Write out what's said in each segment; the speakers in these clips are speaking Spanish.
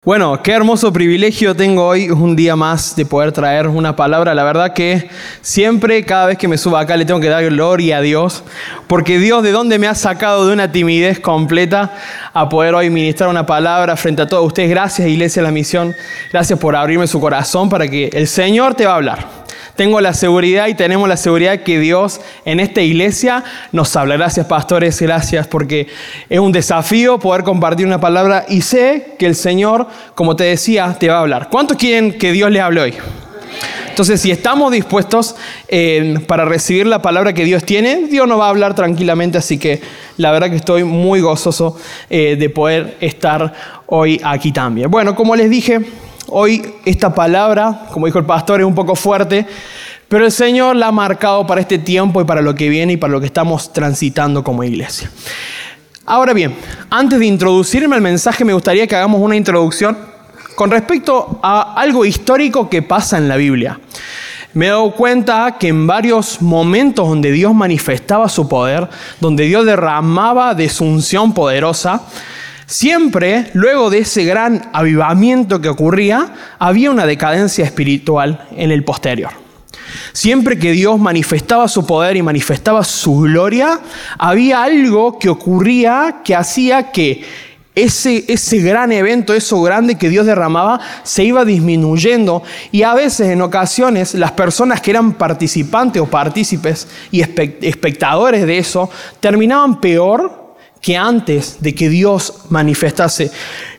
Bueno, qué hermoso privilegio tengo hoy, un día más de poder traer una palabra. La verdad que siempre, cada vez que me subo acá, le tengo que dar gloria a Dios, porque Dios de dónde me ha sacado de una timidez completa a poder hoy ministrar una palabra frente a todos ustedes. Gracias, Iglesia de la Misión. Gracias por abrirme su corazón para que el Señor te va a hablar. Tengo la seguridad y tenemos la seguridad que Dios en esta iglesia nos habla. Gracias, pastores, gracias, porque es un desafío poder compartir una palabra y sé que el Señor, como te decía, te va a hablar. ¿Cuántos quieren que Dios les hable hoy? Entonces, si estamos dispuestos para recibir la palabra que Dios tiene, Dios nos va a hablar tranquilamente, así que la verdad que estoy muy gozoso de poder estar hoy aquí también. Bueno, como les dije, hoy esta palabra, como dijo el pastor, es un poco fuerte, pero el Señor la ha marcado para este tiempo y para lo que viene y para lo que estamos transitando como iglesia. Ahora bien, antes de introducirme al mensaje, me gustaría que hagamos una introducción con respecto a algo histórico que pasa en la Biblia. Me he dado cuenta que en varios momentos donde Dios manifestaba su poder, donde Dios derramaba de su unción poderosa, siempre, luego de ese gran avivamiento que ocurría, había una decadencia espiritual en el posterior. Siempre que Dios manifestaba su poder y manifestaba su gloria, había algo que ocurría que hacía que ese gran evento, eso grande que Dios derramaba, se iba disminuyendo. Y a veces, en ocasiones, las personas que eran participantes o partícipes y espectadores de eso, terminaban peor que antes de que Dios manifestase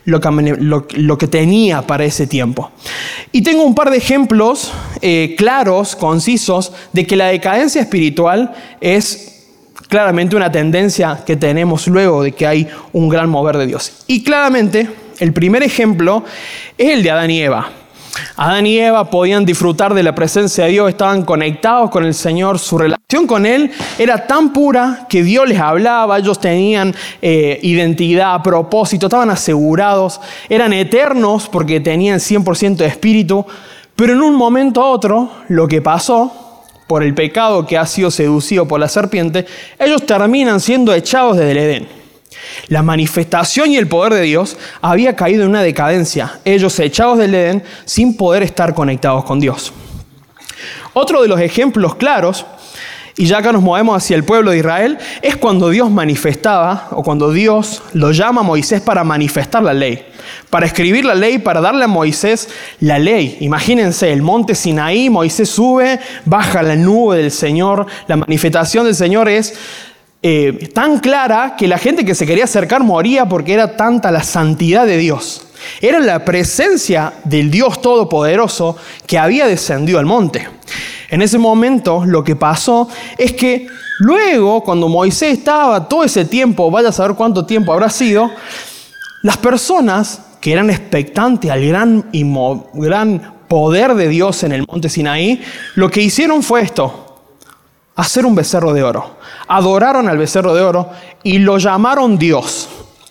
lo que tenía para ese tiempo. Y tengo un par de ejemplos claros, concisos, de que la decadencia espiritual es claramente una tendencia que tenemos luego de que hay un gran mover de Dios. Y claramente, el primer ejemplo es el de Adán y Eva. Adán y Eva podían disfrutar de la presencia de Dios, estaban conectados con el Señor, su relación con Él era tan pura que Dios les hablaba, ellos tenían identidad, propósito, estaban asegurados, eran eternos porque tenían 100% de espíritu, pero en un momento a otro, lo que pasó, por el pecado que ha sido seducido por la serpiente, ellos terminan siendo echados desde el Edén. La manifestación y el poder de Dios había caído en una decadencia. Ellos echados del Edén sin poder estar conectados con Dios. Otro de los ejemplos claros, y ya acá nos movemos hacia el pueblo de Israel, es cuando Dios manifestaba, o cuando Dios lo llama a Moisés para manifestar la ley. Para escribir la ley, para darle a Moisés la ley. Imagínense, el monte Sinaí, Moisés sube, baja la nube del Señor. La manifestación del Señor es tan clara que la gente que se quería acercar moría porque era tanta la santidad de Dios. Era la presencia del Dios Todopoderoso que había descendido al monte. En ese momento lo que pasó es que luego, cuando Moisés estaba todo ese tiempo, vaya a saber cuánto tiempo habrá sido, las personas que eran expectantes al gran poder de Dios en el monte Sinaí, lo que hicieron fue esto: hacer un becerro de oro. Adoraron al becerro de oro y lo llamaron Dios.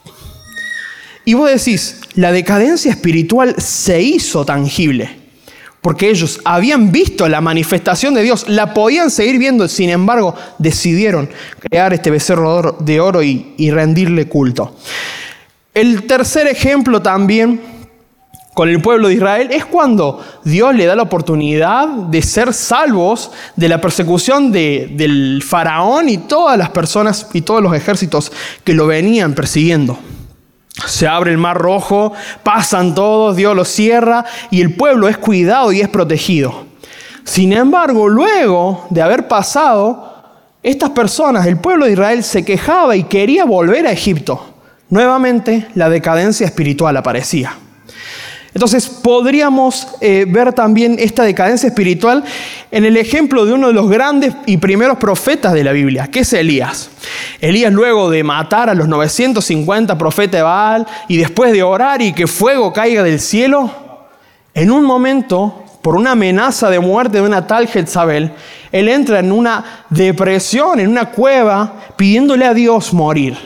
Y vos decís, la decadencia espiritual se hizo tangible, porque ellos habían visto la manifestación de Dios, la podían seguir viendo, sin embargo, decidieron crear este becerro de oro y rendirle culto. El tercer ejemplo también con el pueblo de Israel es cuando Dios le da la oportunidad de ser salvos de la persecución del faraón y todas las personas y todos los ejércitos que lo venían persiguiendo. Se abre el mar rojo, pasan todos, Dios los cierra y el pueblo es cuidado y es protegido. Sin embargo, luego de haber pasado, estas personas, el pueblo de Israel, se quejaba y quería volver a Egipto. Nuevamente, la decadencia espiritual aparecía. Entonces podríamos ver también esta decadencia espiritual en el ejemplo de uno de los grandes y primeros profetas de la Biblia, que es Elías. Elías, luego de matar a los 950 profetas de Baal y después de orar y que fuego caiga del cielo, en un momento, por una amenaza de muerte de una tal Jezabel, él entra en una depresión, en una cueva, pidiéndole a Dios morir.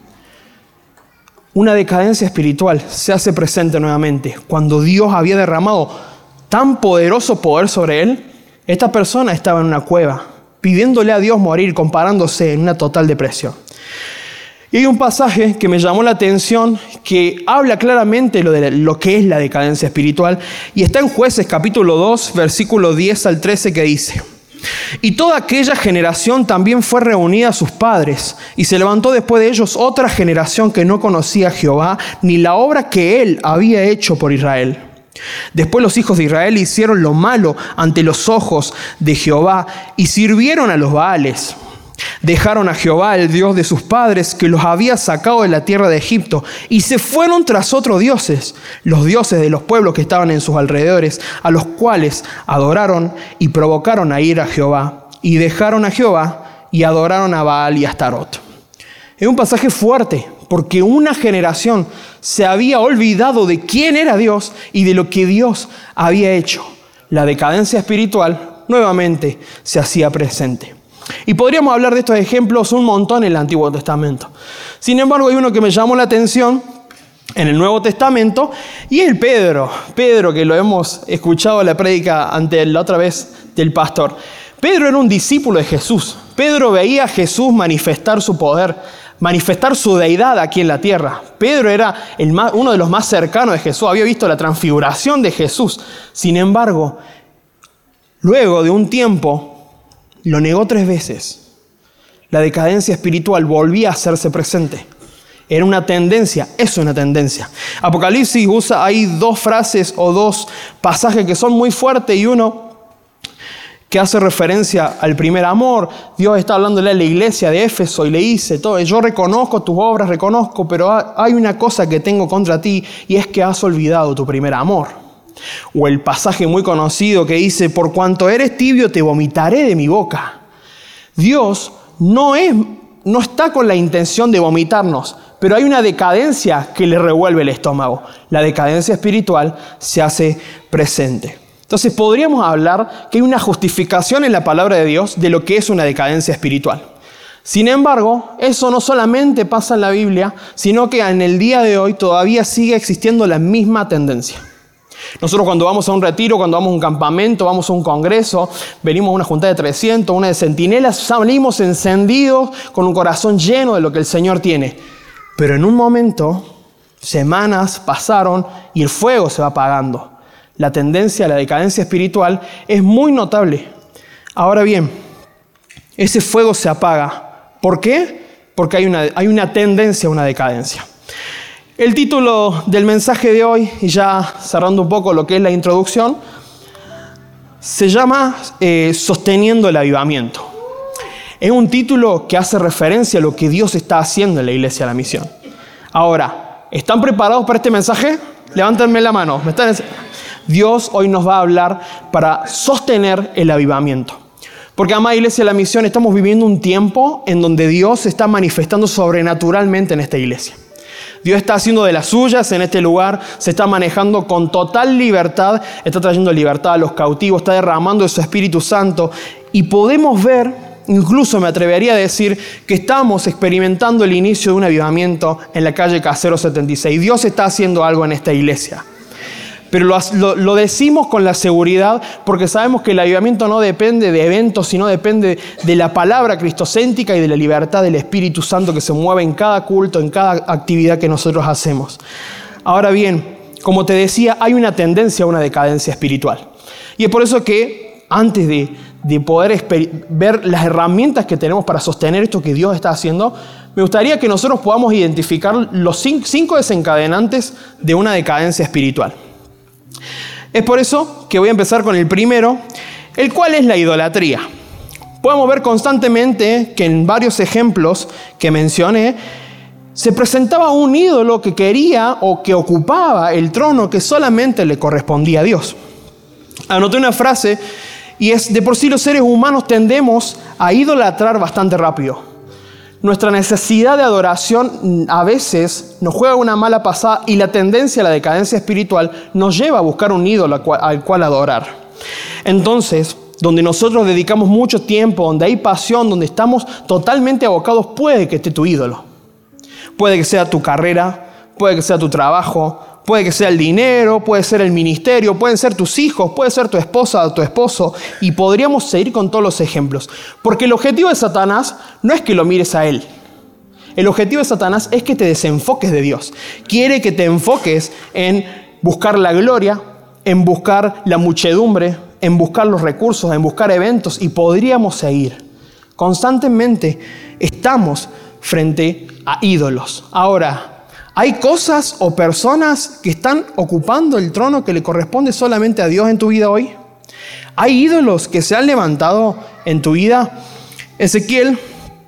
Una decadencia espiritual se hace presente nuevamente. Cuando Dios había derramado tan poderoso poder sobre él, esta persona estaba en una cueva, pidiéndole a Dios morir, comparándose en una total depresión. Y hay un pasaje que me llamó la atención que habla claramente de lo que es la decadencia espiritual y está en Jueces capítulo 2, versículo 10 al 13 que dice: y toda aquella generación también fue reunida a sus padres, y se levantó después de ellos otra generación que no conocía a Jehová, ni la obra que él había hecho por Israel. Después los hijos de Israel hicieron lo malo ante los ojos de Jehová, y sirvieron a los Baales. Dejaron a Jehová, el Dios de sus padres, que los había sacado de la tierra de Egipto, y se fueron tras otros dioses, los dioses de los pueblos que estaban en sus alrededores, a los cuales adoraron y provocaron a ir a Jehová. Y dejaron a Jehová y adoraron a Baal y a Astarot. Es un pasaje fuerte, porque una generación se había olvidado de quién era Dios y de lo que Dios había hecho. La decadencia espiritual nuevamente se hacía presente. Y podríamos hablar de estos ejemplos un montón en el Antiguo Testamento. Sin embargo, hay uno que me llamó la atención en el Nuevo Testamento y es el Pedro. Pedro, que lo hemos escuchado en la prédica la otra vez del pastor. Pedro era un discípulo de Jesús. Pedro veía a Jesús manifestar su poder, manifestar su deidad aquí en la tierra. Pedro era uno de los más cercanos de Jesús. Había visto la transfiguración de Jesús. Sin embargo, luego de un tiempo, lo negó 3 veces. La decadencia espiritual volvía a hacerse presente. Era una tendencia, es una tendencia. Apocalipsis usa ahí 2 frases o 2 pasajes que son muy fuertes y uno que hace referencia al primer amor. Dios está hablándole a la iglesia de Éfeso y le dice todo: yo reconozco tus obras, reconozco, pero hay una cosa que tengo contra ti y es que has olvidado tu primer amor. O el pasaje muy conocido que dice: por cuanto eres tibio te vomitaré de mi boca. Dios no está con la intención de vomitarnos, pero hay una decadencia que le revuelve el estómago. La decadencia espiritual se hace presente. Entonces podríamos hablar que hay una justificación en la palabra de Dios de lo que es una decadencia espiritual. Sin embargo, eso no solamente pasa en la Biblia, sino que en el día de hoy todavía sigue existiendo la misma tendencia. Nosotros cuando vamos a un retiro, cuando vamos a un campamento, vamos a un congreso, venimos a una junta de 300, una de centinelas, salimos encendidos con un corazón lleno de lo que el Señor tiene. Pero en un momento, semanas pasaron y el fuego se va apagando. La tendencia a la decadencia espiritual es muy notable. Ahora bien, ese fuego se apaga. ¿Por qué? Porque hay una tendencia a una decadencia. El título del mensaje de hoy, y ya cerrando un poco lo que es la introducción, se llama Sosteniendo el Avivamiento. Es un título que hace referencia a lo que Dios está haciendo en la Iglesia de la Misión. Ahora, ¿están preparados para este mensaje? Levántenme la mano. Dios hoy nos va a hablar para sostener el avivamiento. Porque, amada Iglesia de la Misión, estamos viviendo un tiempo en donde Dios se está manifestando sobrenaturalmente en esta iglesia. Dios está haciendo de las suyas en este lugar, se está manejando con total libertad, está trayendo libertad a los cautivos, está derramando de su Espíritu Santo y podemos ver, incluso me atrevería a decir, que estamos experimentando el inicio de un avivamiento en la calle Casero 76. Dios está haciendo algo en esta iglesia. Pero lo decimos con la seguridad porque sabemos que el avivamiento no depende de eventos, sino depende de la palabra cristocéntrica y de la libertad del Espíritu Santo que se mueve en cada culto, en cada actividad que nosotros hacemos. Ahora bien, como te decía, hay una tendencia a una decadencia espiritual. Y es por eso que antes de poder ver las herramientas que tenemos para sostener esto que Dios está haciendo, me gustaría que nosotros podamos identificar los 5 desencadenantes de una decadencia espiritual. Es por eso que voy a empezar con el primero, el cual es la idolatría. Podemos ver constantemente que en varios ejemplos que mencioné, se presentaba un ídolo que quería o que ocupaba el trono que solamente le correspondía a Dios. Anoté una frase y es: de por sí los seres humanos tendemos a idolatrar bastante rápido. Nuestra necesidad de adoración a veces nos juega una mala pasada y la tendencia a la decadencia espiritual nos lleva a buscar un ídolo al cual adorar. Entonces, donde nosotros dedicamos mucho tiempo, donde hay pasión, donde estamos totalmente abocados, puede que esté tu ídolo. Puede que sea tu carrera, puede que sea tu trabajo, puede que sea el dinero, puede ser el ministerio, pueden ser tus hijos, puede ser tu esposa o tu esposo, y podríamos seguir con todos los ejemplos. Porque el objetivo de Satanás no es que lo mires a él. El objetivo de Satanás es que te desenfoques de Dios. Quiere que te enfoques en buscar la gloria, en buscar la muchedumbre, en buscar los recursos, en buscar eventos, y podríamos seguir. Constantemente estamos frente a ídolos. Ahora, ¿hay cosas o personas que están ocupando el trono que le corresponde solamente a Dios en tu vida hoy? ¿Hay ídolos que se han levantado en tu vida? Ezequiel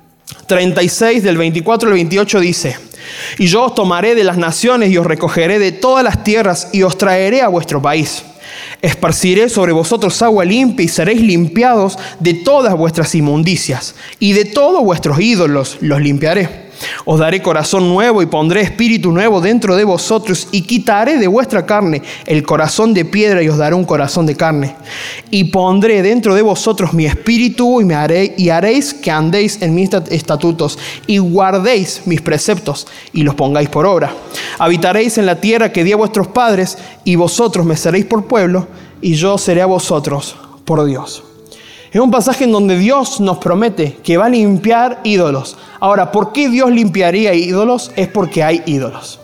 36, del 24 al 28 dice: y yo os tomaré de las naciones y os recogeré de todas las tierras y os traeré a vuestro país. Esparciré sobre vosotros agua limpia y seréis limpiados de todas vuestras inmundicias, y de todos vuestros ídolos los limpiaré. Os daré corazón nuevo y pondré espíritu nuevo dentro de vosotros, y quitaré de vuestra carne el corazón de piedra y os daré un corazón de carne. Y pondré dentro de vosotros mi espíritu y haréis que andéis en mis estatutos y guardéis mis preceptos y los pongáis por obra. Habitaréis en la tierra que di a vuestros padres, y vosotros me seréis por pueblo y yo seré a vosotros por Dios. Es un pasaje en donde Dios nos promete que va a limpiar ídolos. Ahora, ¿por qué Dios limpiaría ídolos? Es porque hay ídolos.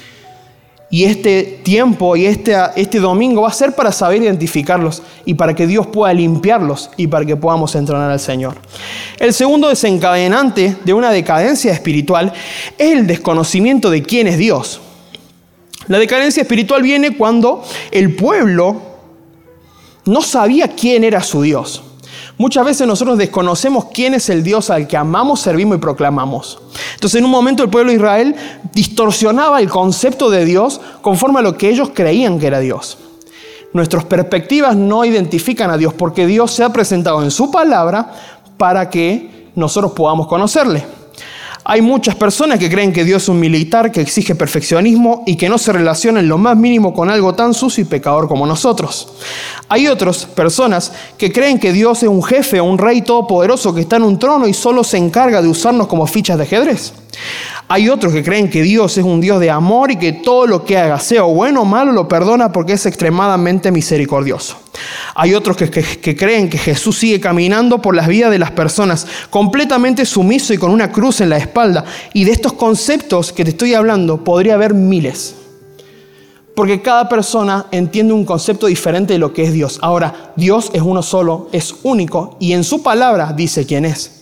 Y este tiempo y este domingo va a ser para saber identificarlos y para que Dios pueda limpiarlos y para que podamos entronar al Señor. El segundo desencadenante de una decadencia espiritual es el desconocimiento de quién es Dios. La decadencia espiritual viene cuando el pueblo no sabía quién era su Dios. Muchas veces nosotros desconocemos quién es el Dios al que amamos, servimos y proclamamos. Entonces, en un momento el pueblo de Israel distorsionaba el concepto de Dios conforme a lo que ellos creían que era Dios. Nuestras perspectivas no identifican a Dios porque Dios se ha presentado en su palabra para que nosotros podamos conocerle. Hay muchas personas que creen que Dios es un militar que exige perfeccionismo y que no se relaciona en lo más mínimo con algo tan sucio y pecador como nosotros. Hay otras personas que creen que Dios es un jefe o un rey todopoderoso que está en un trono y solo se encarga de usarnos como fichas de ajedrez. Hay otros que creen que Dios es un Dios de amor y que todo lo que haga, sea bueno o malo, lo perdona porque es extremadamente misericordioso. Hay otros que creen que Jesús sigue caminando por las vidas de las personas, completamente sumiso y con una cruz en la espalda. Y de estos conceptos que te estoy hablando, podría haber miles. Porque cada persona entiende un concepto diferente de lo que es Dios. Ahora, Dios es uno solo, es único, y en su palabra dice quién es.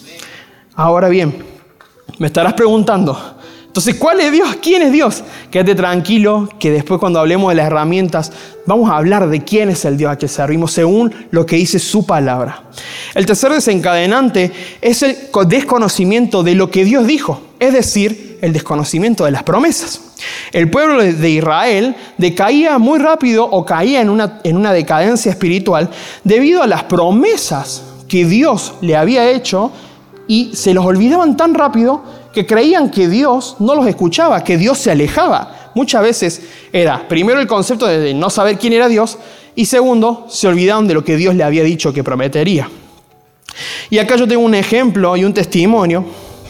Ahora bien, me estarás preguntando, entonces, ¿cuál es Dios? ¿Quién es Dios? Quédate tranquilo, que después cuando hablemos de las herramientas, vamos a hablar de quién es el Dios a que servimos según lo que dice su palabra. El tercer desencadenante es el desconocimiento de lo que Dios dijo, es decir, el desconocimiento de las promesas. El pueblo de Israel decaía muy rápido o caía en una decadencia espiritual debido a las promesas que Dios le había hecho y se los olvidaban tan rápido que creían que Dios no los escuchaba, que Dios se alejaba. Muchas veces era, primero, el concepto de no saber quién era Dios, y segundo, se olvidaban de lo que Dios le había dicho que prometería. Y acá yo tengo un ejemplo y un testimonio,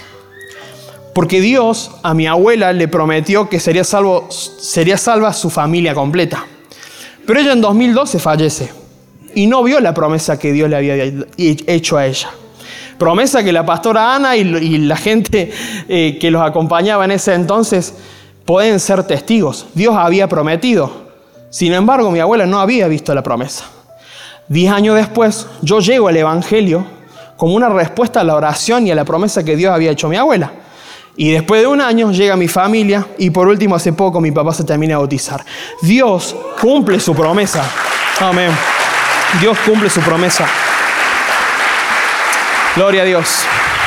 porque Dios a mi abuela le prometió que sería salva su familia completa. Pero ella en 2012 fallece y no vio la promesa que Dios le había hecho a ella. Promesa que la pastora Ana y la gente que los acompañaba en ese entonces pueden ser testigos. Dios había prometido. Sin embargo, mi abuela no había visto la promesa. 10 años después, yo llego al Evangelio como una respuesta a la oración y a la promesa que Dios había hecho a mi abuela. Y después de un año llega mi familia y por último, hace poco, mi papá se termina de bautizar. Dios cumple su promesa. Amén. Dios cumple su promesa. Gloria a Dios.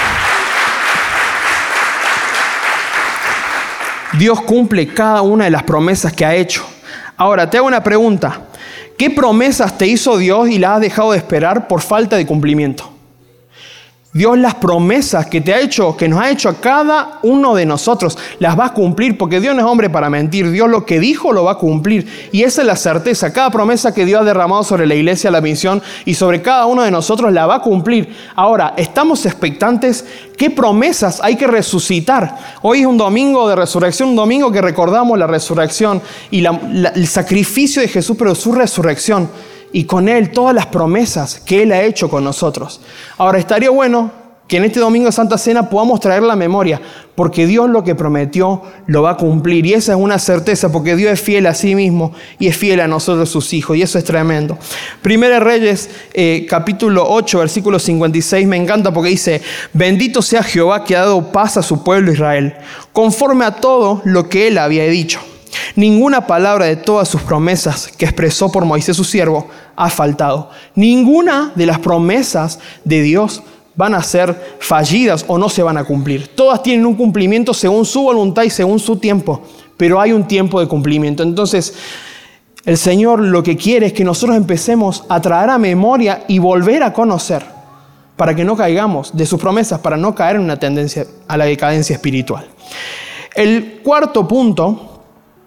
Dios cumple cada una de las promesas que ha hecho. Ahora, te hago una pregunta. ¿Qué promesas te hizo Dios y las has dejado de esperar por falta de cumplimiento? Dios las promesas que te ha hecho, que nos ha hecho a cada uno de nosotros, las va a cumplir, porque Dios no es hombre para mentir. Dios lo que dijo lo va a cumplir. Y esa es la certeza. Cada promesa que Dios ha derramado sobre la iglesia, la misión y sobre cada uno de nosotros la va a cumplir. Ahora, estamos expectantes. ¿Qué promesas hay que resucitar? Hoy es un domingo de resurrección, un domingo que recordamos la resurrección y el sacrificio de Jesús, pero su resurrección. Y con Él todas las promesas que Él ha hecho con nosotros. Ahora, estaría bueno que en este domingo de Santa Cena podamos traer la memoria, porque Dios lo que prometió lo va a cumplir. Y esa es una certeza, porque Dios es fiel a sí mismo y es fiel a nosotros sus hijos. Y eso es tremendo. Primera Reyes, capítulo 8, versículo 56, me encanta porque dice: bendito sea Jehová que ha dado paz a su pueblo Israel, conforme a todo lo que él había dicho. Ninguna palabra de todas sus promesas que expresó por Moisés su siervo ha faltado. Ninguna de las promesas de Dios van a ser fallidas o no se van a cumplir. Todas tienen un cumplimiento según su voluntad y según su tiempo, pero hay un tiempo de cumplimiento. Entonces, el Señor lo que quiere es que nosotros empecemos a traer a memoria y volver a conocer, para que no caigamos de sus promesas, para no caer en una tendencia a la decadencia espiritual. El cuarto punto,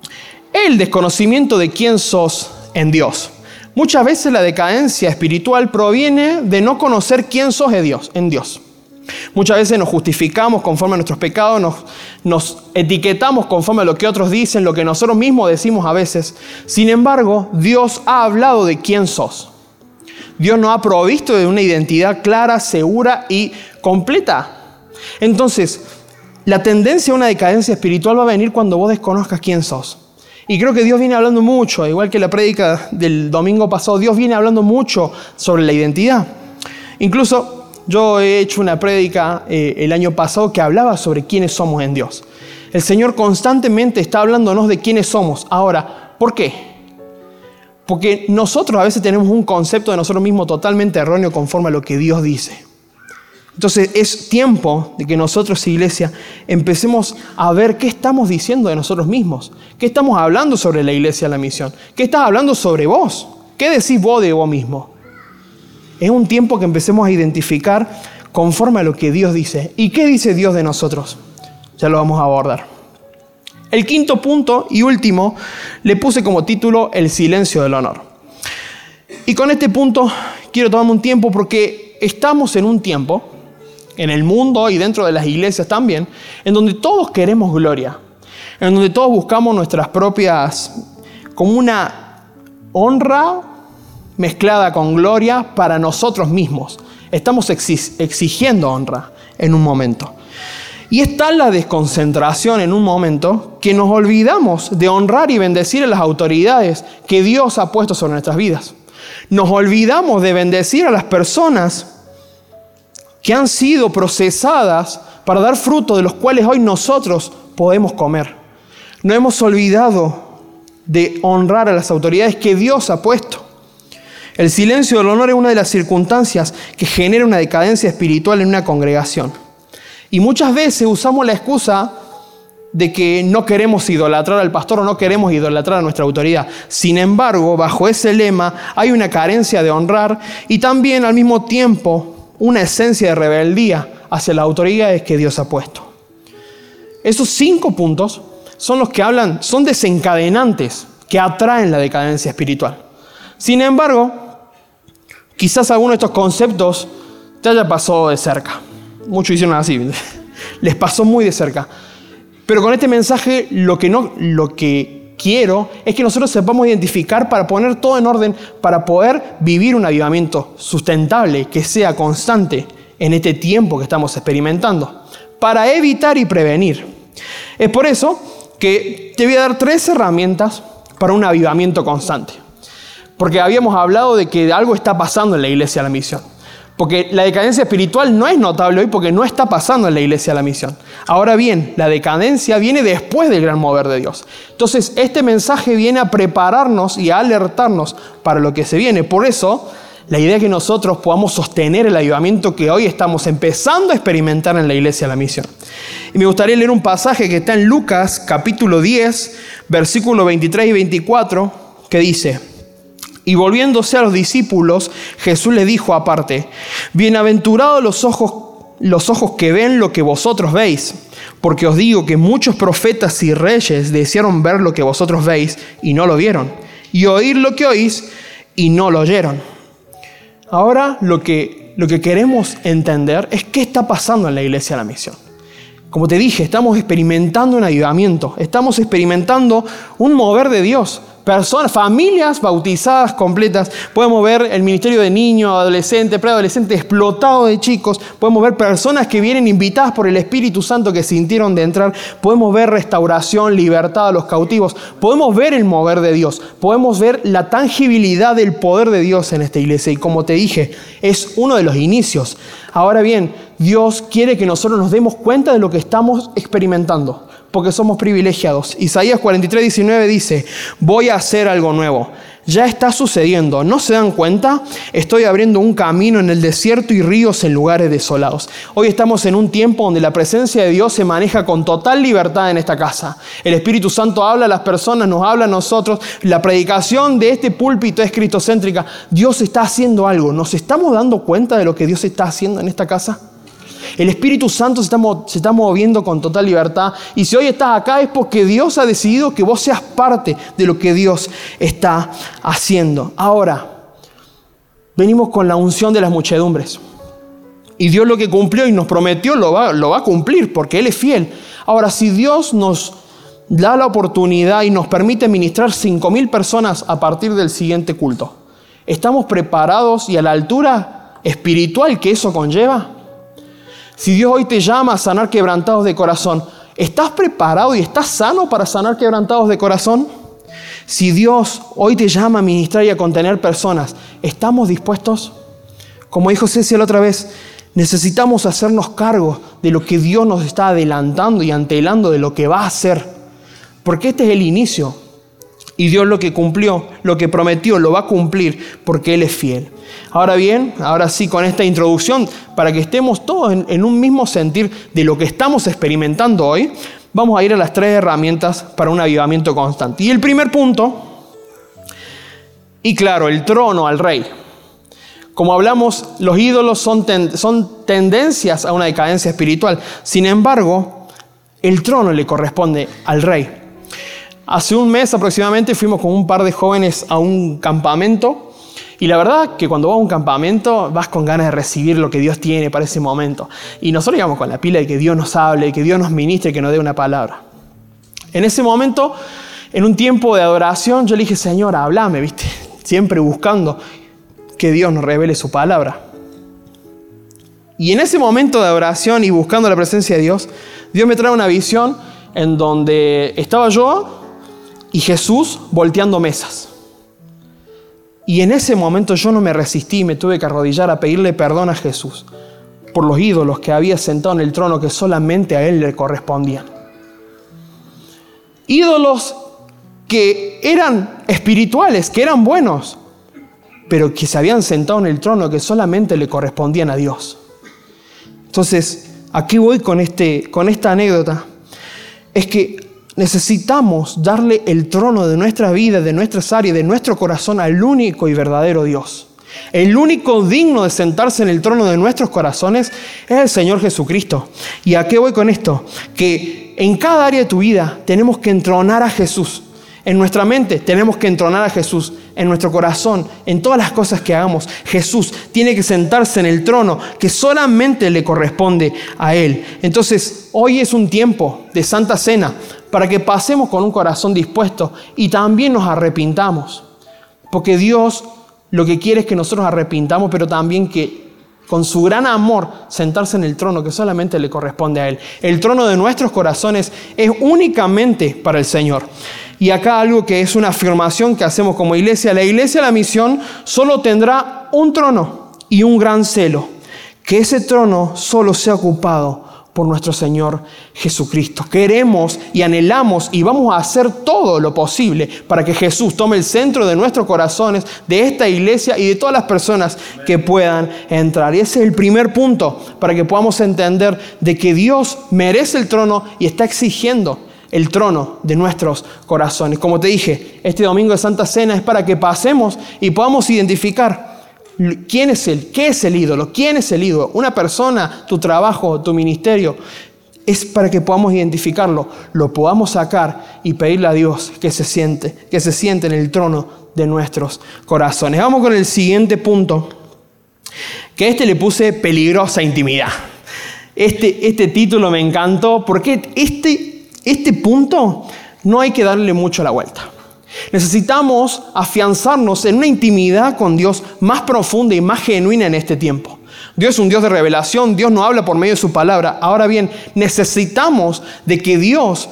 el desconocimiento de quién sos en Dios. Muchas veces la decadencia espiritual proviene de no conocer quién sos en Dios. Muchas veces nos justificamos conforme a nuestros pecados, nos etiquetamos conforme a lo que otros dicen, lo que nosotros mismos decimos a veces. Sin embargo, Dios ha hablado de quién sos. Dios nos ha provisto de una identidad clara, segura y completa. Entonces, la tendencia a una decadencia espiritual va a venir cuando vos desconozcas quién sos. Y creo que Dios viene hablando mucho, igual que la prédica del domingo pasado, Dios viene hablando mucho sobre la identidad. Incluso yo he hecho una prédica el año pasado que hablaba sobre quiénes somos en Dios. El Señor constantemente está hablándonos de quiénes somos. Ahora, ¿por qué? Porque nosotros a veces tenemos un concepto de nosotros mismos totalmente erróneo conforme a lo que Dios dice. Entonces es tiempo de que nosotros, iglesia, empecemos a ver qué estamos diciendo de nosotros mismos. ¿Qué estamos hablando sobre la iglesia de la misión? ¿Qué estás hablando sobre vos? ¿Qué decís vos de vos mismo? Es un tiempo que empecemos a identificar conforme a lo que Dios dice. ¿Y qué dice Dios de nosotros? Ya lo vamos a abordar. El quinto punto y último le puse como título el silencio del honor. Y con este punto quiero tomarme un tiempo porque estamos en un tiempo, en el mundo y dentro de las iglesias también, en donde todos queremos gloria, en donde todos buscamos nuestras propias, como una honra mezclada con gloria para nosotros mismos. Estamos exigiendo honra en un momento. Y es tal la desconcentración en un momento que nos olvidamos de honrar y bendecir a las autoridades que Dios ha puesto sobre nuestras vidas. Nos olvidamos de bendecir a las personas que han sido procesadas para dar fruto de los cuales hoy nosotros podemos comer. No hemos olvidado de honrar a las autoridades que Dios ha puesto. El silencio del honor es una de las circunstancias que genera una decadencia espiritual en una congregación. Y muchas veces usamos la excusa de que no queremos idolatrar al pastor o no queremos idolatrar a nuestra autoridad. Sin embargo, bajo ese lema hay una carencia de honrar y también al mismo tiempo una esencia de rebeldía hacia las autoridades que Dios ha puesto. Esos 5 puntos son los que hablan, son desencadenantes que atraen la decadencia espiritual. Sin embargo, quizás alguno de estos conceptos te haya pasado de cerca. Muchos hicieron así, les pasó muy de cerca. Pero con este mensaje lo que quiero es que nosotros sepamos identificar para poner todo en orden, para poder vivir un avivamiento sustentable, que sea constante en este tiempo que estamos experimentando, para evitar y prevenir. Es por eso que te voy a dar 3 herramientas para un avivamiento constante. Porque habíamos hablado de que algo está pasando en la iglesia de la misión. Porque la decadencia espiritual no es notable hoy porque no está pasando en la iglesia de la misión. Ahora bien, la decadencia viene después del gran mover de Dios. Entonces, este mensaje viene a prepararnos y a alertarnos para lo que se viene. Por eso, la idea es que nosotros podamos sostener el avivamiento que hoy estamos empezando a experimentar en la iglesia de la misión. Y me gustaría leer un pasaje que está en Lucas, capítulo 10, versículos 23 y 24, que dice: y volviéndose a los discípulos, Jesús les dijo aparte: bienaventurados los ojos que ven lo que vosotros veis, porque os digo que muchos profetas y reyes desearon ver lo que vosotros veis y no lo vieron, y oír lo que oís y no lo oyeron. Ahora lo que queremos entender es qué está pasando en la iglesia de la misión. Como te dije, estamos experimentando un avivamiento, estamos experimentando un mover de Dios, personas, familias bautizadas completas. Podemos ver el ministerio de niños, adolescentes, preadolescentes explotado de chicos. Podemos ver personas que vienen invitadas por el Espíritu Santo que sintieron de entrar. Podemos ver restauración, libertad a los cautivos. Podemos ver el mover de Dios. Podemos ver la tangibilidad del poder de Dios en esta iglesia. Y como te dije, es uno de los inicios. Ahora bien, Dios quiere que nosotros nos demos cuenta de lo que estamos experimentando, porque somos privilegiados. Isaías 43:19 dice: voy a hacer algo nuevo. Ya está sucediendo. ¿No se dan cuenta? Estoy abriendo un camino en el desierto y ríos en lugares desolados. Hoy estamos en un tiempo donde la presencia de Dios se maneja con total libertad en esta casa. El Espíritu Santo habla a las personas, nos habla a nosotros. La predicación de este púlpito es cristocéntrica. Dios está haciendo algo. ¿Nos estamos dando cuenta de lo que Dios está haciendo en esta casa? El Espíritu Santo se está moviendo con total libertad. Y si hoy estás acá es porque Dios ha decidido que vos seas parte de lo que Dios está haciendo. Ahora, venimos con la unción de las muchedumbres. Y Dios lo que cumplió y nos prometió lo va a cumplir porque Él es fiel. Ahora, si Dios nos da la oportunidad y nos permite ministrar 5.000 personas a partir del siguiente culto, ¿estamos preparados y a la altura espiritual que eso conlleva? Si Dios hoy te llama a sanar quebrantados de corazón, ¿estás preparado y estás sano para sanar quebrantados de corazón? Si Dios hoy te llama a ministrar y a contener personas, ¿estamos dispuestos? Como dijo Ceci la otra vez, necesitamos hacernos cargo de lo que Dios nos está adelantando y antelando de lo que va a hacer. Porque este es el inicio. Y Dios lo que cumplió, lo que prometió, lo va a cumplir porque Él es fiel. Ahora bien, ahora sí, con esta introducción, para que estemos todos en un mismo sentir de lo que estamos experimentando hoy, vamos a ir a las 3 herramientas para un avivamiento constante. Y el primer punto, y claro, el trono al rey. Como hablamos, los ídolos son tendencias a una decadencia espiritual. Sin embargo, el trono le corresponde al rey. Hace un mes aproximadamente fuimos con un par de jóvenes a un campamento. Y la verdad que cuando vas a un campamento vas con ganas de recibir lo que Dios tiene para ese momento. Y nosotros íbamos con la pila de que Dios nos hable, que Dios nos ministre, que nos dé una palabra. En ese momento, en un tiempo de adoración, yo le dije: Señor, háblame, ¿viste? Siempre buscando que Dios nos revele su palabra. Y en ese momento de adoración y buscando la presencia de Dios, Dios me trae una visión en donde estaba yo y Jesús volteando mesas. Y en ese momento yo no me resistí, me tuve que arrodillar a pedirle perdón a Jesús por los ídolos que había sentado en el trono que solamente a Él le correspondían. Ídolos que eran espirituales, que eran buenos, pero que se habían sentado en el trono que solamente le correspondían a Dios. Entonces, ¿a qué voy con esta anécdota? Es que necesitamos darle el trono de nuestra vida, de nuestras áreas, de nuestro corazón al único y verdadero Dios. El único digno de sentarse en el trono de nuestros corazones es el Señor Jesucristo. ¿Y a qué voy con esto? Que en cada área de tu vida tenemos que entronar a Jesús. En nuestra mente tenemos que entronar a Jesús. En nuestro corazón, en todas las cosas que hagamos, Jesús tiene que sentarse en el trono que solamente le corresponde a Él. Entonces, hoy es un tiempo de Santa Cena para que pasemos con un corazón dispuesto y también nos arrepintamos. Porque Dios lo que quiere es que nosotros arrepintamos, pero también que con su gran amor sentarse en el trono que solamente le corresponde a Él. El trono de nuestros corazones es únicamente para el Señor. Y acá algo que es una afirmación que hacemos como iglesia. La iglesia, la misión, solo tendrá un trono y un gran celo. Que ese trono solo sea ocupado por nuestro Señor Jesucristo. Queremos y anhelamos y vamos a hacer todo lo posible para que Jesús tome el centro de nuestros corazones, de esta iglesia y de todas las personas que puedan entrar. Y ese es el primer punto para que podamos entender de que Dios merece el trono y está exigiendo el trono de nuestros corazones. Como te dije, este domingo de Santa Cena es para que pasemos y podamos identificar quién es Él, qué es el ídolo, quién es el ídolo. Una persona, tu trabajo, tu ministerio, es para que podamos identificarlo, lo podamos sacar y pedirle a Dios que se siente en el trono de nuestros corazones. Vamos con el siguiente punto, que le puse peligrosa intimidad. Este título me encantó porque este punto no hay que darle mucho la vuelta. Necesitamos afianzarnos en una intimidad con Dios más profunda y más genuina en este tiempo. Dios es un Dios de revelación, Dios nos habla por medio de su palabra. Ahora bien, necesitamos de que Dios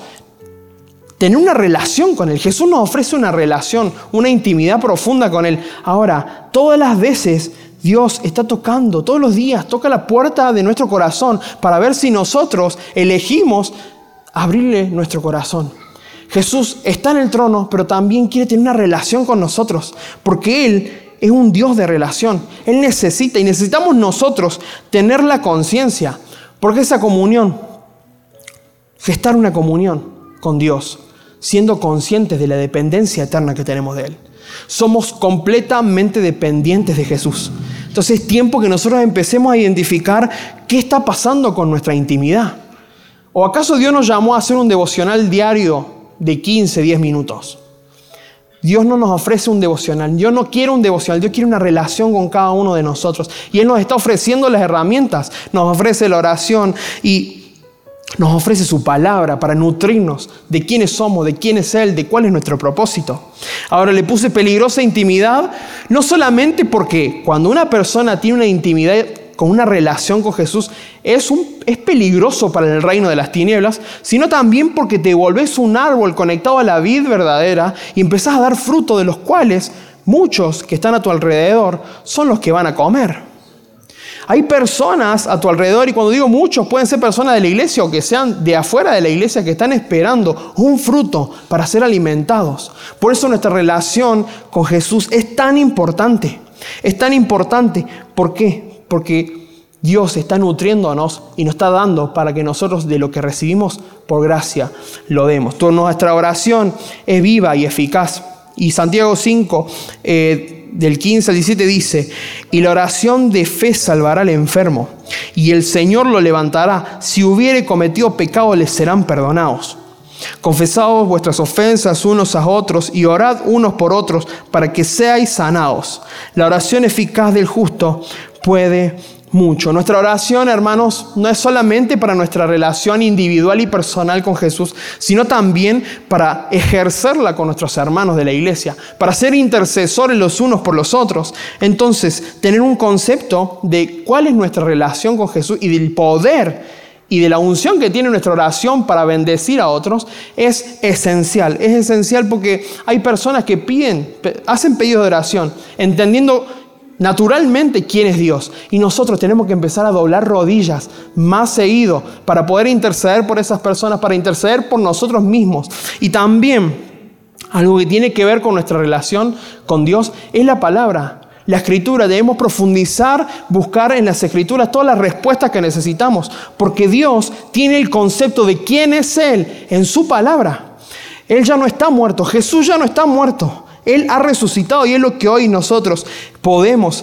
tenga una relación con Él. Jesús nos ofrece una relación, una intimidad profunda con Él. Ahora, todas las veces Dios está tocando, todos los días, toca la puerta de nuestro corazón para ver si nosotros elegimos abrirle nuestro corazón. Jesús está en el trono, pero también quiere tener una relación con nosotros, porque Él es un Dios de relación. Él necesita y necesitamos nosotros tener la conciencia, porque esa comunión, gestar una comunión con Dios, siendo conscientes de la dependencia eterna que tenemos de Él. Somos completamente dependientes de Jesús. Entonces es tiempo que nosotros empecemos a identificar qué está pasando con nuestra intimidad. ¿O acaso Dios nos llamó a hacer un devocional diario de 15, 10 minutos? Dios no nos ofrece un devocional. Yo no quiero un devocional. Dios quiere una relación con cada uno de nosotros. Y Él nos está ofreciendo las herramientas. Nos ofrece la oración y nos ofrece su palabra para nutrirnos de quiénes somos, de quién es Él, de cuál es nuestro propósito. Ahora le puse peligrosa intimidad, no solamente porque cuando una persona tiene una intimidad con una relación con Jesús, es peligroso para el reino de las tinieblas, sino también porque te volvés un árbol conectado a la vid verdadera y empezás a dar fruto de los cuales muchos que están a tu alrededor son los que van a comer. Hay personas a tu alrededor, y cuando digo muchos, pueden ser personas de la iglesia o que sean de afuera de la iglesia que están esperando un fruto para ser alimentados. Por eso nuestra relación con Jesús es tan importante. Es tan importante. ¿Por qué? Porque Dios está nutriéndonos y nos está dando para que nosotros de lo que recibimos por gracia lo demos. Nuestra oración es viva y eficaz. Y Santiago 5, del 15 al 17 dice: y la oración de fe salvará al enfermo, y el Señor lo levantará. Si hubiere cometido pecado, les serán perdonados. Confesaos vuestras ofensas unos a otros y orad unos por otros para que seáis sanados. La oración eficaz del justo puede mucho. Nuestra oración, hermanos, no es solamente para nuestra relación individual y personal con Jesús, sino también para ejercerla con nuestros hermanos de la iglesia, para ser intercesores los unos por los otros. Entonces, tener un concepto de cuál es nuestra relación con Jesús y del poder y de la unción que tiene nuestra oración para bendecir a otros es esencial. Es esencial porque hay personas que hacen pedidos de oración, entendiendo naturalmente quién es Dios. Y nosotros tenemos que empezar a doblar rodillas más seguido para poder interceder por esas personas, para interceder por nosotros mismos. Y también algo que tiene que ver con nuestra relación con Dios es la palabra. La Escritura, debemos profundizar, buscar en las Escrituras todas las respuestas que necesitamos, porque Dios tiene el concepto de quién es Él en su palabra. Él ya no está muerto, Jesús ya no está muerto. Él ha resucitado y es lo que hoy nosotros podemos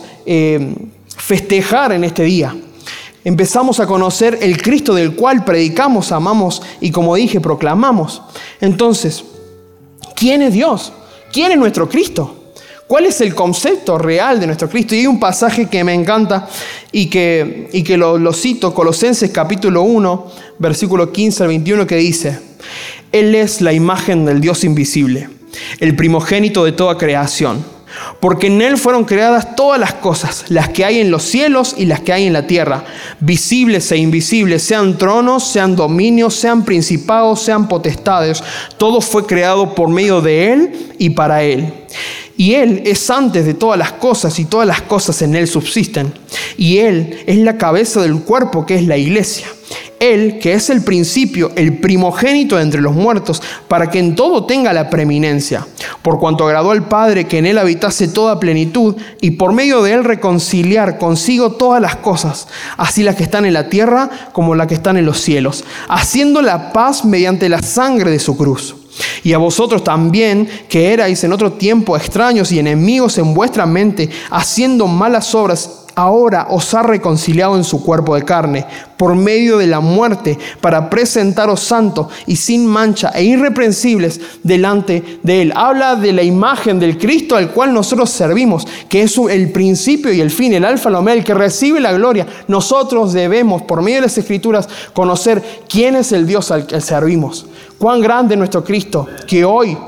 festejar en este día. Empezamos a conocer el Cristo del cual predicamos, amamos y, como dije, proclamamos. Entonces, ¿quién es Dios? ¿Quién es nuestro Cristo? ¿Cuál es el concepto real de nuestro Cristo? Y hay un pasaje que me encanta y que lo cito, Colosenses capítulo 1, versículo 15 al 21, que dice: Él es la imagen del Dios invisible, el primogénito de toda creación, porque en Él fueron creadas todas las cosas, las que hay en los cielos y las que hay en la tierra, visibles e invisibles, sean tronos, sean dominios, sean principados, sean potestades. Todo fue creado por medio de Él y para Él. Y Él es antes de todas las cosas y todas las cosas en Él subsisten. Y Él es la cabeza del cuerpo, que es la iglesia. Él, que es el principio, el primogénito de entre los muertos, para que en todo tenga la preeminencia, por cuanto agradó al Padre que en Él habitase toda plenitud, y por medio de Él reconciliar consigo todas las cosas, así las que están en la tierra como las que están en los cielos, haciendo la paz mediante la sangre de su cruz. Y a vosotros también, que erais en otro tiempo extraños y enemigos en vuestra mente, haciendo malas obras, ahora os ha reconciliado en su cuerpo de carne, por medio de la muerte, para presentaros santos y sin mancha e irreprensibles delante de Él. Habla de la imagen del Cristo al cual nosotros servimos, que es el principio y el fin, el alfa y el omega, el que recibe la gloria. Nosotros debemos, por medio de las Escrituras, conocer quién es el Dios al que servimos. Cuán grande es nuestro Cristo, que hoy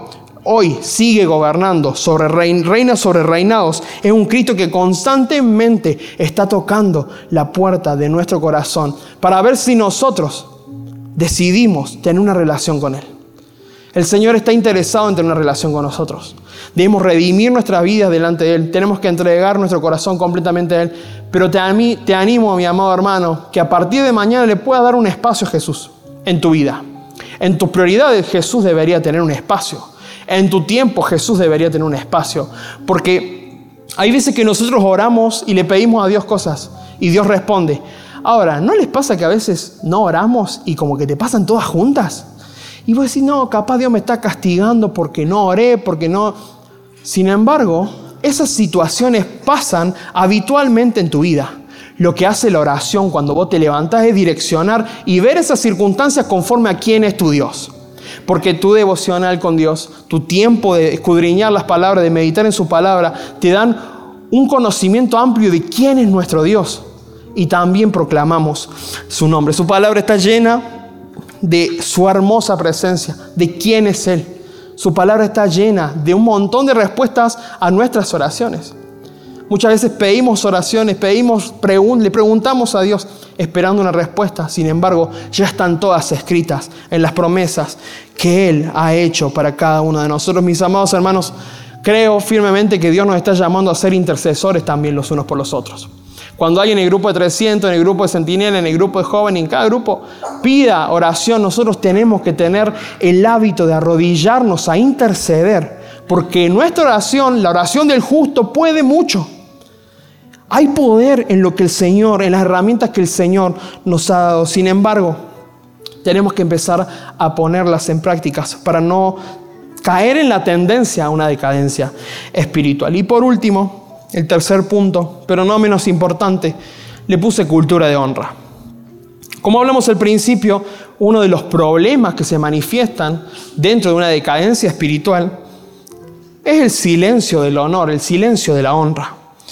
hoy sigue gobernando, reina sobre reinados. Es un Cristo que constantemente está tocando la puerta de nuestro corazón para ver si nosotros decidimos tener una relación con Él. El Señor está interesado en tener una relación con nosotros. Debemos redimir nuestras vidas delante de Él. Tenemos que entregar nuestro corazón completamente a Él. Pero te animo, mi amado hermano, que a partir de mañana le puedas dar un espacio a Jesús en tu vida. En tus prioridades Jesús debería tener un espacio. En tu tiempo Jesús debería tener un espacio. Porque hay veces que nosotros oramos y le pedimos a Dios cosas y Dios responde. Ahora, ¿no les pasa que a veces no oramos y como que te pasan todas juntas? Y vos decís, no, capaz Dios me está castigando porque no oré, porque no... Sin embargo, esas situaciones pasan habitualmente en tu vida. Lo que hace la oración cuando vos te levantás es direccionar y ver esas circunstancias conforme a quién es tu Dios. Porque tu devocional con Dios, tu tiempo de escudriñar las palabras, de meditar en su palabra, te dan un conocimiento amplio de quién es nuestro Dios. Y también proclamamos su nombre. Su palabra está llena de su hermosa presencia, de quién es Él. Su palabra está llena de un montón de respuestas a nuestras oraciones. Muchas veces pedimos oraciones, le preguntamos a Dios esperando una respuesta. Sin embargo, ya están todas escritas en las promesas que Él ha hecho para cada uno de nosotros. Mis amados hermanos, creo firmemente que Dios nos está llamando a ser intercesores también los unos por los otros. Cuando hay en el grupo de 300, en el grupo de Centinela, en el grupo de jóvenes, en cada grupo, pida oración. Nosotros tenemos que tener el hábito de arrodillarnos a interceder. Porque nuestra oración, la oración del justo, puede mucho. Hay poder en lo que el Señor, en las herramientas que el Señor nos ha dado. Sin embargo, tenemos que empezar a ponerlas en prácticas para no caer en la tendencia a una decadencia espiritual. Y por último, el tercer punto, pero no menos importante, le puse cultura de honra. Como hablamos al principio, uno de los problemas que se manifiestan dentro de una decadencia espiritual es el silencio del honor, el silencio de la honra.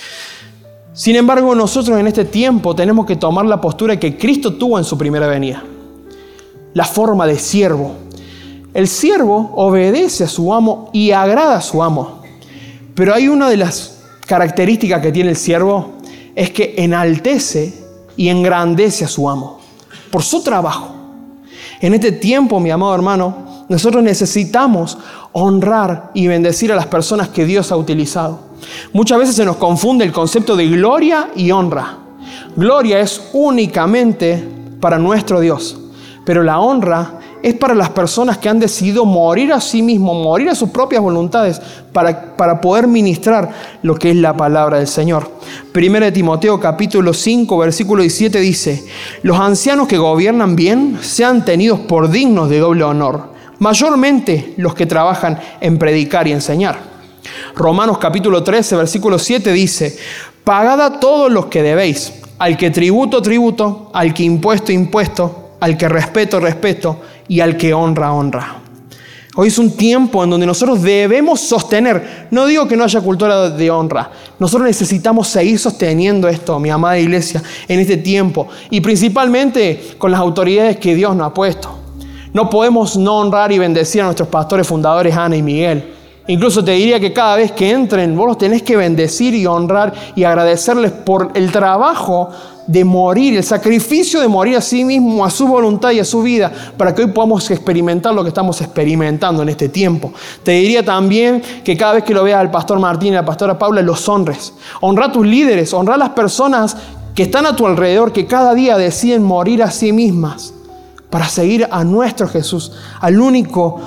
Sin embargo, nosotros en este tiempo tenemos que tomar la postura que Cristo tuvo en su primera venida. La forma de siervo. El siervo obedece a su amo y agrada a su amo. Pero hay una de las características que tiene el siervo, es que enaltece y engrandece a su amo por su trabajo. En este tiempo, mi amado hermano, nosotros necesitamos honrar y bendecir a las personas que Dios ha utilizado. Muchas veces se nos confunde el concepto de gloria y honra. Gloria es únicamente para nuestro Dios, pero la honra es para las personas que han decidido morir a sí mismos, morir a sus propias voluntades para poder ministrar lo que es la palabra del Señor. 1 Timoteo capítulo 5, versículo 17 dice: los ancianos que gobiernan bien sean tenidos por dignos de doble honor, mayormente los que trabajan en predicar y enseñar. Romanos capítulo 13, versículo 7 dice: pagad a todos los que debéis, al que tributo, tributo, al que impuesto, impuesto, al que respeto, respeto, y al que honra, honra. Hoy es un tiempo en donde nosotros debemos sostener, no digo que no haya cultura de honra, nosotros necesitamos seguir sosteniendo esto, mi amada iglesia, en este tiempo, y principalmente con las autoridades que Dios nos ha puesto. No podemos no honrar y bendecir a nuestros pastores fundadores, Ana y Miguel. Incluso te diría que cada vez que entren, vos los tenés que bendecir y honrar y agradecerles por el trabajo de morir, el sacrificio de morir a sí mismo, a su voluntad y a su vida, para que hoy podamos experimentar lo que estamos experimentando en este tiempo. Te diría también que cada vez que lo veas al pastor Martín y a la pastora Paula, los honres. Honra a tus líderes, honra a las personas que están a tu alrededor, que cada día deciden morir a sí mismas para seguir a nuestro Jesús, al único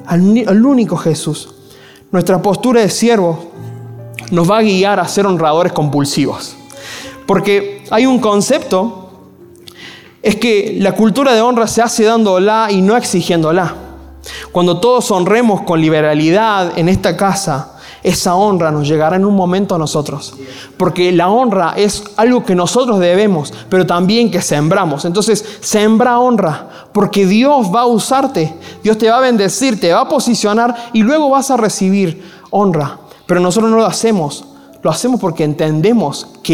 Jesús. Nuestra postura de siervo nos va a guiar a ser honradores compulsivos. Porque hay un concepto, es que la cultura de honra se hace dándola y no exigiéndola. Cuando todos honremos con liberalidad en esta casa, esa honra nos llegará en un momento a nosotros. Porque la honra es algo que nosotros debemos, pero también que sembramos. Entonces, sembra honra, porque Dios va a usarte. Dios te va a bendecir, te va a posicionar y luego vas a recibir honra. Pero nosotros no lo hacemos. Lo hacemos porque entendemos que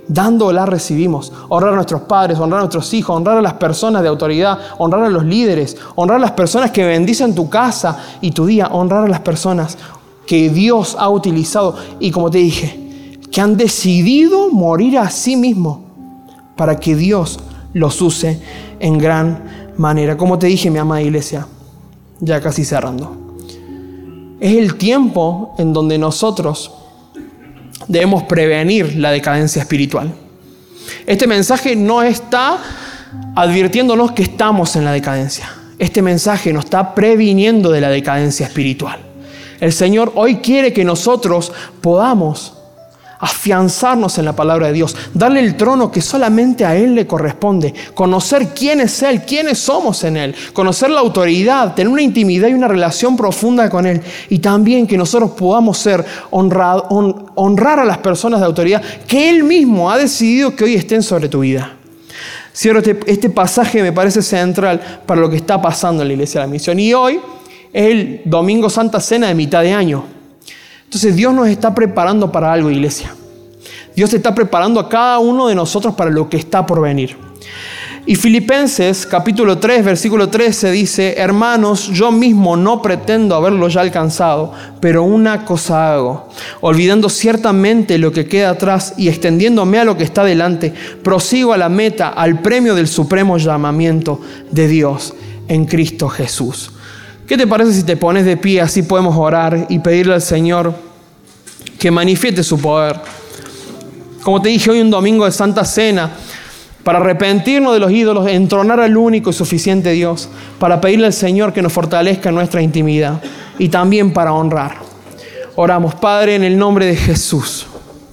dando la recibimos. Honrar a nuestros padres, honrar a nuestros hijos, honrar a las personas de autoridad, honrar a los líderes, honrar a las personas que bendicen tu casa y tu día, honrar a las personas que Dios ha utilizado y, como te dije, que han decidido morir a sí mismos para que Dios los use en gran manera. Como te dije, mi amada iglesia, ya casi cerrando, es el tiempo en donde nosotros debemos prevenir la decadencia espiritual. Este mensaje no está advirtiéndonos que estamos en la decadencia. Este mensaje nos está previniendo de la decadencia espiritual. El Señor hoy quiere que nosotros podamos afianzarnos en la palabra de Dios, darle el trono que solamente a Él le corresponde, conocer quién es Él, quiénes somos en Él, conocer la autoridad, tener una intimidad y una relación profunda con Él, y también que nosotros podamos ser honrar a las personas de autoridad que Él mismo ha decidido que hoy estén sobre tu vida. Cierro este pasaje, me parece central para lo que está pasando en la Iglesia de la Misión, y hoy es el domingo Santa Cena de mitad de año. Entonces Dios nos está preparando para algo, iglesia. Dios está preparando a cada uno de nosotros para lo que está por venir. Y Filipenses capítulo 3, versículo 13 dice: hermanos, yo mismo no pretendo haberlo ya alcanzado, pero una cosa hago, olvidando ciertamente lo que queda atrás y extendiéndome a lo que está delante, prosigo a la meta, al premio del supremo llamamiento de Dios en Cristo Jesús. ¿Qué te parece si te pones de pie? Así podemos orar y pedirle al Señor que manifieste su poder. Como te dije, hoy un domingo de Santa Cena, para arrepentirnos de los ídolos, entronar al único y suficiente Dios, para pedirle al Señor que nos fortalezca en nuestra intimidad y también para honrar. Oramos. Padre, en el nombre de Jesús.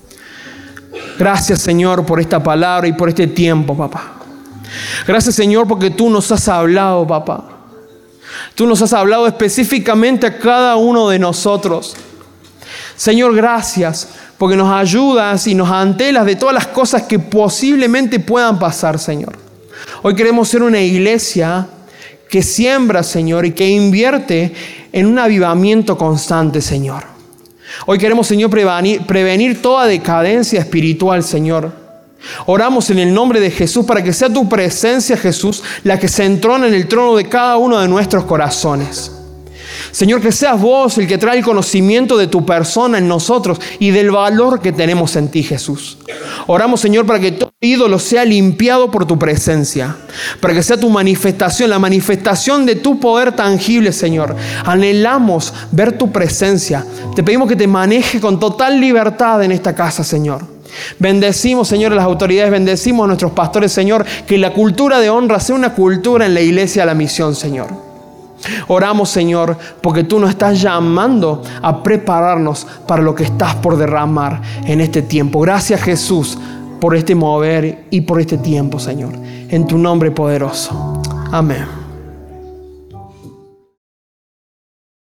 Gracias, Señor, por esta palabra y por este tiempo, papá. Gracias, Señor, porque tú nos has hablado, papá. Tú nos has hablado específicamente a cada uno de nosotros. Señor, gracias porque nos ayudas y nos antelas de todas las cosas que posiblemente puedan pasar, Señor. Hoy queremos ser una iglesia que siembra, Señor, y que invierte en un avivamiento constante, Señor. Hoy queremos, Señor, prevenir toda decadencia espiritual, Señor. Oramos en el nombre de Jesús para que sea tu presencia, Jesús, la que se entrona en el trono de cada uno de nuestros corazones. Señor, que seas vos el que trae el conocimiento de tu persona en nosotros y del valor que tenemos en ti, Jesús. Oramos, Señor, para que todo ídolo sea limpiado por tu presencia, para que sea tu manifestación, la manifestación de tu poder tangible, Señor. Anhelamos ver tu presencia. Te pedimos que te maneje con total libertad en esta casa, Señor. Bendecimos, Señor, a las autoridades, bendecimos a nuestros pastores, Señor, que la cultura de honra sea una cultura en la Iglesia de la Misión, Señor. Oramos, Señor, porque tú nos estás llamando a prepararnos para lo que estás por derramar en este tiempo. Gracias, Jesús, por este mover y por este tiempo, Señor. En tu nombre poderoso. Amén.